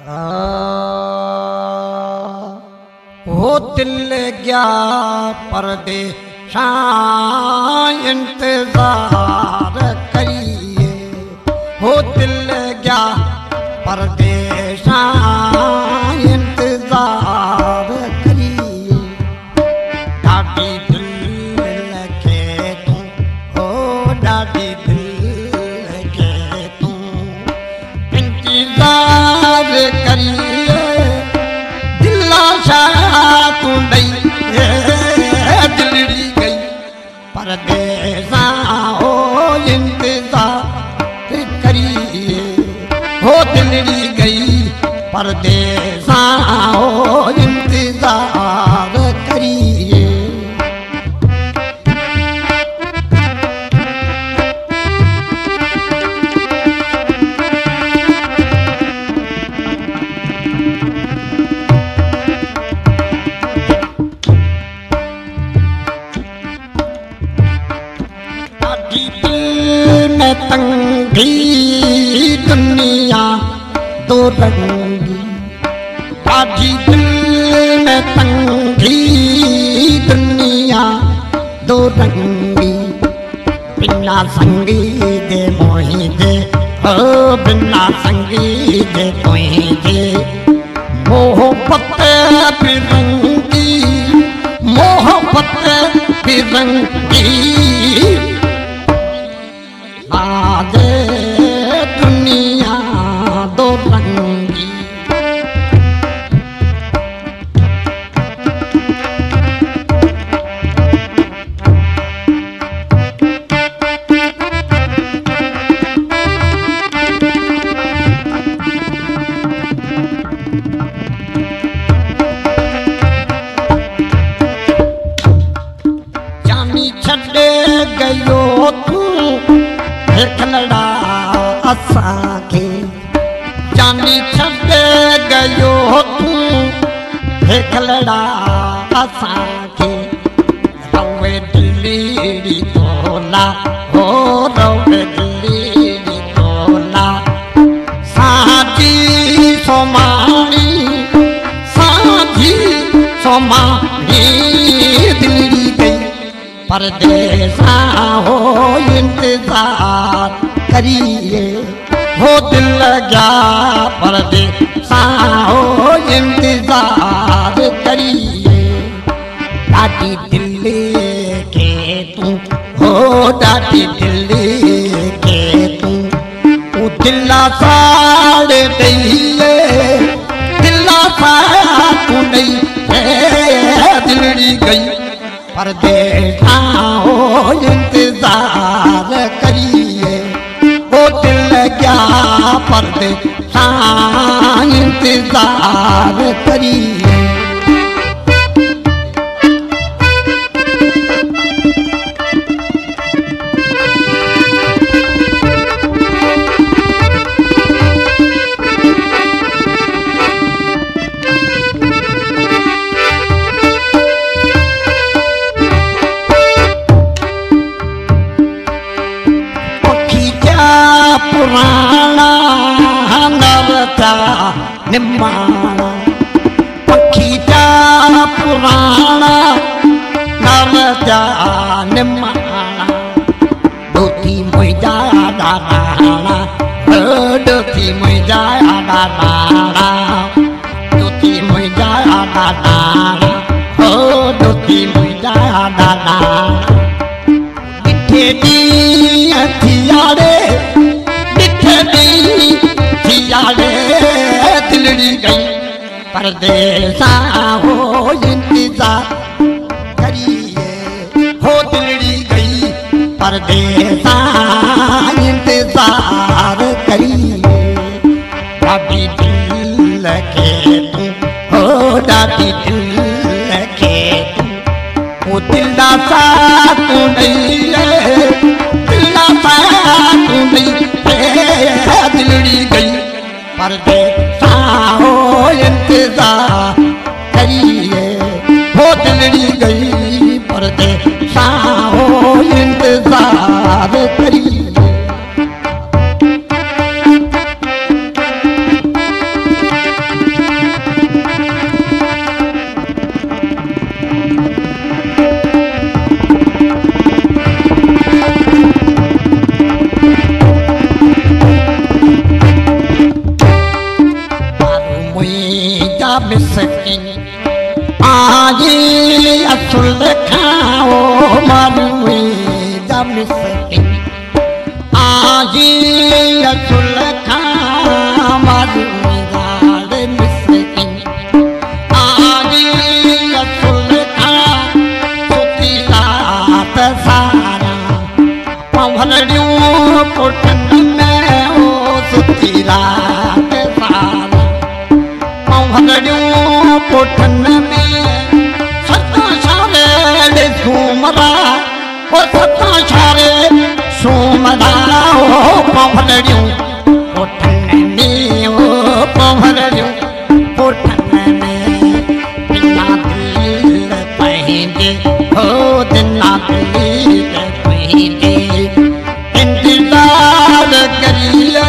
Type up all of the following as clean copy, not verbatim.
हो दिल गया परदेसां इंतजार करिए, हो दिल गया परदेसां इंतजार करिए। डाडी दिल के तू, हो डाडी दिल के तू इंतजार करिए। दिला तू नहीं दिलड़ी गई परदेसां हो इंतजार करिए, हो दिलड़ी गई परदेसां हो इंतजार करिए। तंगी दुनिया दो रंगी, आजी दिल में तंगी दुनिया दो रंगी। बिना संगी दे मोही दे, ओ बिना संगी दे तोही दे। मोहब्बत फिरंगी, मोहब्बत फिरंगी। आजे दुनिया दो रंगी, जानी छड़े गयो तू खलड़ा असांखे, जानी छॾे गयो तू खलड़ा असांखे। रवे दिली तोला, हो रवे दिली तोला। साझी सोमाणी, साझी सोमाणी दिलड़ी गई परदेसां हो इंतजार करिए, हो दिल गया परदेसां हो इंतजार करिए। डाडी दिल के तू, हो डाडी दिल के तू। वो दिला साड़ दईए, दिला साड़ तू नहीं दिलड़ी गई परदेसां हो इंतजार करिए, हो दिल गया परदेसां इंतजार करिए। पुराना नवता निमाना, पखी जा पुराना नवता निमाना। दोती मुझा दाना, दोती मुझा दाना, दोती मुझा दाना, हो दोती मुझा दाना। मिठे दी हथियारे, दिलड़ी गई परदेसां हो इंतजार करिए, हो दिलड़ी गई परदेसां इंतजार करिए। डाडी दिल के तू, हो डाडी दिल के तू। वो दिला सा तू नहीं है, दिला सा तू नहीं दिलड़ी गई परदेसां हो इंतजार करिए, हो दिलड़ी गई परदेसां हो इंतजार करिए। जा मिसकिन आजी असुल खाओ मालूए जा मिसकिन आजी असुल खा मालूए जाड़े मिसकिन आजी असुल खा सुती रात सारा पवलड़ियों पुटन में ओ सुती रात सारा पवलड़ियों पुटन में सत्ता शारे झूमरा ओ सत्ता शारे झूमरा ओ पवलड़ियों पुटन में ओ पवलड़ियों पुटन में बिना दिल पहने ओ दिना दिल पहने इंतजार करिए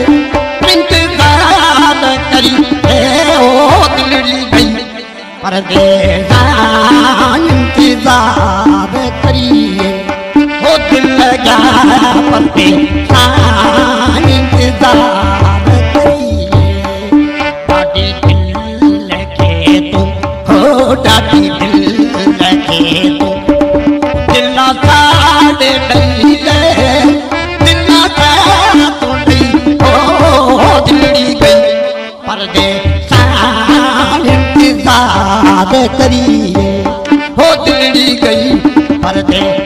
ओ दिलड़ी गई परदेसा इंतजार करिए ओ दिल लगा परदेसा इंतजार करिए डाटी दिल लगे तुम हो डाटी दिल लगे तुम दिल साड़े डले दिल का तुड़ी ओ दिलड़ी गई परदेसा इंतजार करिए हो दिलड़ी गई परदेसा